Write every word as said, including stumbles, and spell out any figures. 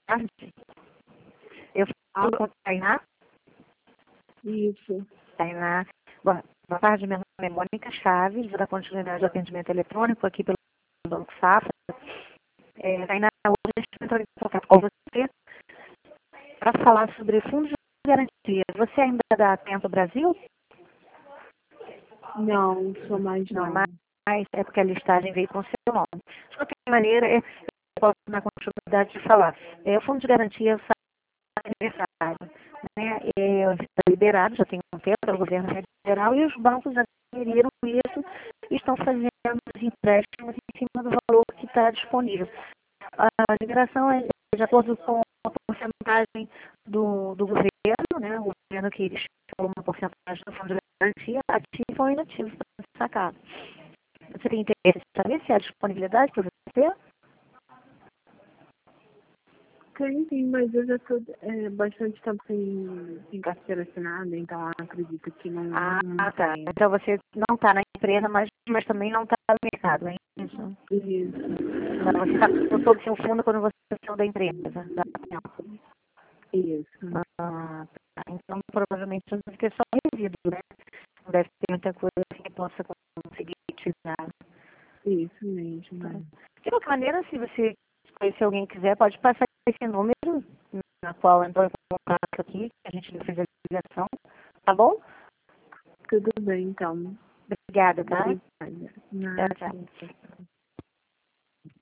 tarde. Eu falo com a Tainá. Isso. Tainá. Boa, boa tarde, meu nome é Mônica Chaves, vou dar continuidade ao atendimento eletrônico aqui pelo Banco Safra. É, Tainá, hoje a gente entrou em contato com você para falar sobre fundos de garantia. Você ainda é da Atento Brasil? Não, sou mais Não, não. mas é porque a listagem veio com seu nome. De qualquer maneira, é, eu posso dar continuidade de falar. É, o fundo de garantia sai aniversário, né? É, está liberado, já tem um tempo pelo governo federal, e os bancos adquiriram isso e estão fazendo os empréstimos em cima do valor que está disponível. A liberação é de acordo com a porcentagem do, do governo, né? O governo que estimula uma porcentagem do fundo de garantia, ativo ou inativo para ser sacado. Você tem interesse em saber se há disponibilidade para você? Tem, sim, mas eu já estou é, bastante tempo sem, sem carteira assinada, então eu acredito que não, Ah, não tá. tenha. Então você não está na empresa, mas, mas também não está no mercado, é isso? Isso. Não, você está sob seu fundo quando você saiu da empresa. Da... Isso. Ah, tá. Então provavelmente você deve ter só resíduo, né? Não deve ter muita coisa que possa conseguir utilizar. Isso mesmo. Tá. É. De qualquer maneira, se você conhecer alguém quiser, pode passar esse número na qual entrou em contato aqui, que a gente fez a ligação, tá bom? Tudo bem, então. Obrigada, tá? Obrigada. Tchau, Nada. tchau.